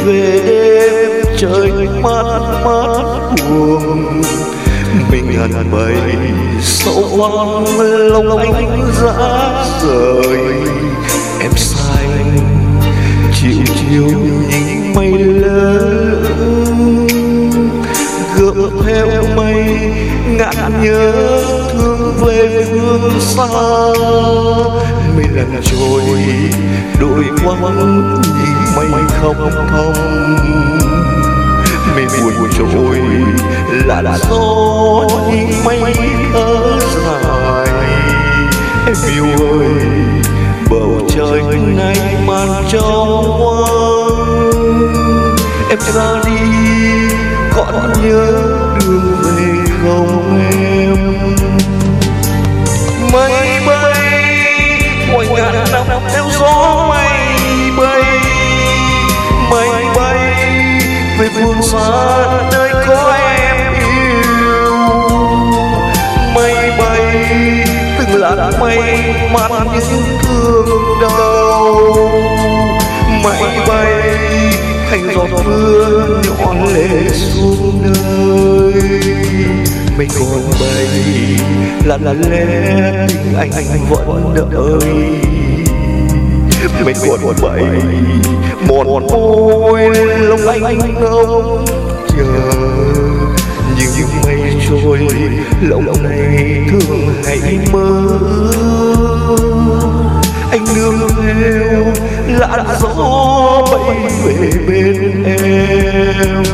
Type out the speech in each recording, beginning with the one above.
về đêm trời mát mát buồn, mình hằn bầy sâu hoang lòng anh dã rời. Em sai chịu chiều nhìn mây lớn, gợn theo mây ngạn nhớ thương về phương xa. Mây lần trôi đội quăng nhìn mây không thông, mây buồn trôi là gió nhìn mây thở dài. Em yêu ơi bầu trời nay màn trong hoang, em ra đi còn nhớ đường về không em. Mây bay ngoài ngàn năm theo gió mây bay, mây bay về phương xa nơi có em yêu. Mây bay từng làn mây mát những thương đau, mây bay thành giọt mưa nhọn lệ xuống nơi. Mây còn bay lặng lẽ tình anh vẫn đợi, mây còn bay một môi lòng anh không chờ. Nhưng mây trôi lòng này thương hãy mơ, anh nương theo làn gió bay về bên em.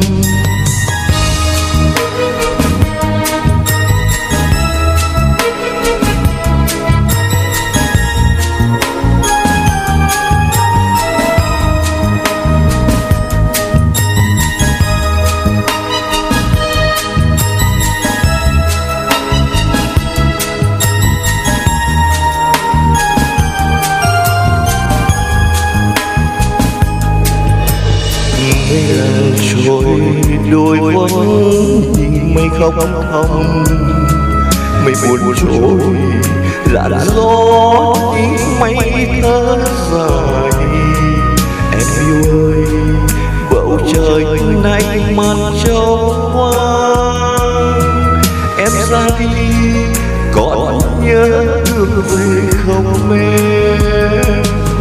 Trôi đôi vắng nhìn mây không thông, mây buồn trôi là gió nhìn mây thở dài. Em yêu ơi bầu trời nay màn trong hoang, em ra đi còn nhớ đường về không em.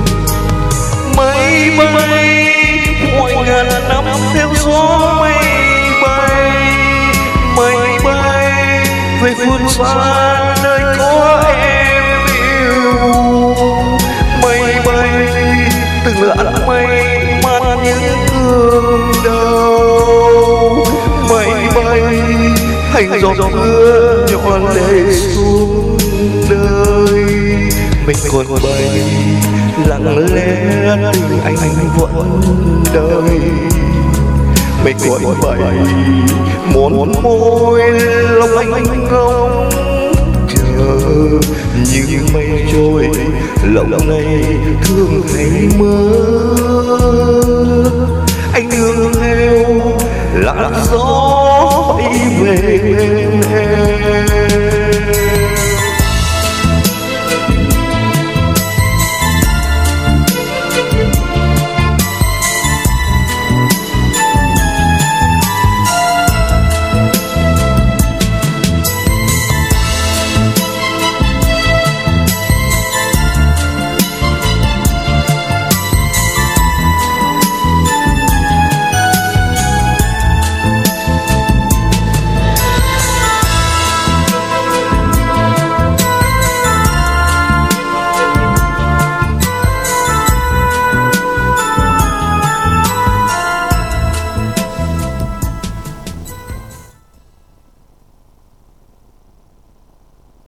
Mây bay ngoài ngàn năm theo gió mây bay, mây bay về phương xa nơi có em yêu. Mây bay từng làn mây mát những thương đau, mây bay thành giọt mưa nhọn lệ xuống đời. Mây còn bay lặng lẽ tình anh vẫn đợi, mây còn bay một môi lòng anh không chờ. Nhưng mây trôi lòng này thương hãy mơ, anh nương theo làn gió bay về